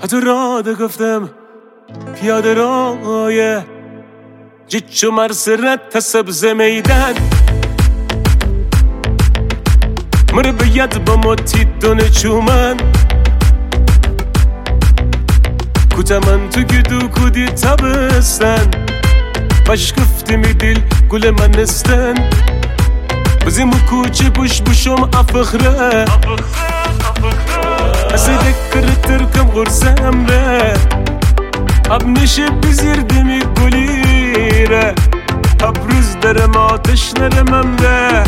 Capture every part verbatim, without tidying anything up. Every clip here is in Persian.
حتی را ده گفتم پیاده رای جیچو مرسرت تا سبز میدن مر باید با متی دونه چومن کوتا من تو گدو کودی تابستن باش گفتی می دل گل من نستن بزیمو کوچه بوش بوشم افخره اصلا دکر ترکم غرسم ره اب نشه بزیر دمی گلی ره اب روز درم آتش نرمم ره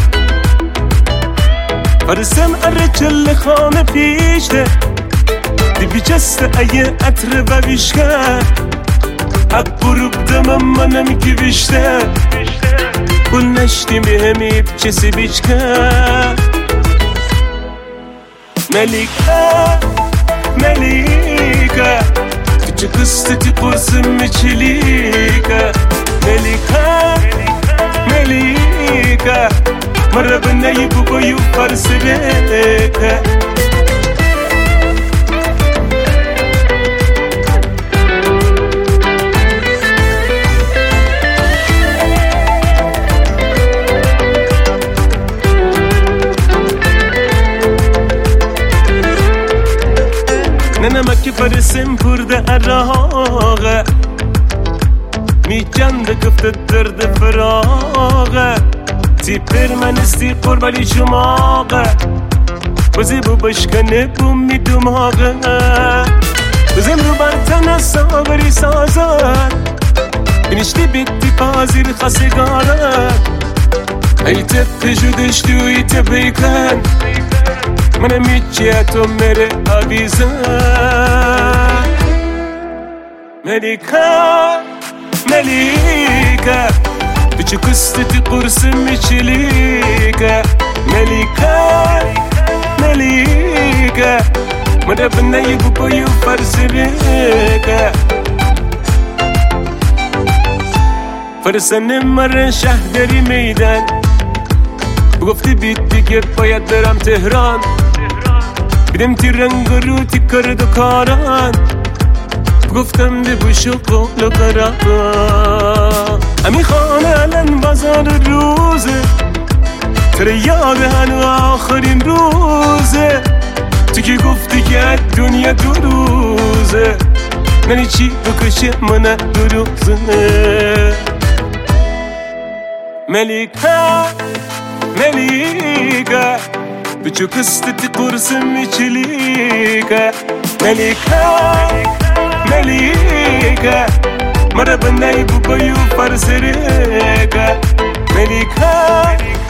فرسم اره چل خانه پیشته دی بیچسته ایه عطر و ویشکه حق بروب دمم منم کی بیشته بول نشتی بهمی چسی بیچکه ملیکه ملیکه چه قصتی قرصم میچلیکه ملیکه ملیکه مرا به نیبو بایو فرسی بیکه نه نمک فرسم پرده عراقه می جنده گفته درد فراغه تی پر من استی قربالی شماغه بزی بو بشکنه بو می دماغه بزیم رو برتن ساوری سازد بینشتی بیتی پازیر خسگارد ای تپ جودشتی و ای تپ بیکن منم هیچیه تو میره آویزن ملیکه ملیکه بچه کستی قرص میچلیکه ملیکه ملیکه مره بنایی بو بایو فرسی بیکه فرسنه مره شهدری میدن بگفتی بیت دیگه باید برم تهران بیدم تی رنگ رو تی کرد و کاران گفتم ده بوش و قول و قرار امی خانه الان بازار روزه تره یاد هنو آخرین روزه تو که گفتی که دنیا دو روزه منی چی بکشه منه دو روزه ملیکه ملیکه بچو کستی قرصم میچلیکه ملیکه ملیکه مرا بنایی بو بایو فرسریکه ملیکه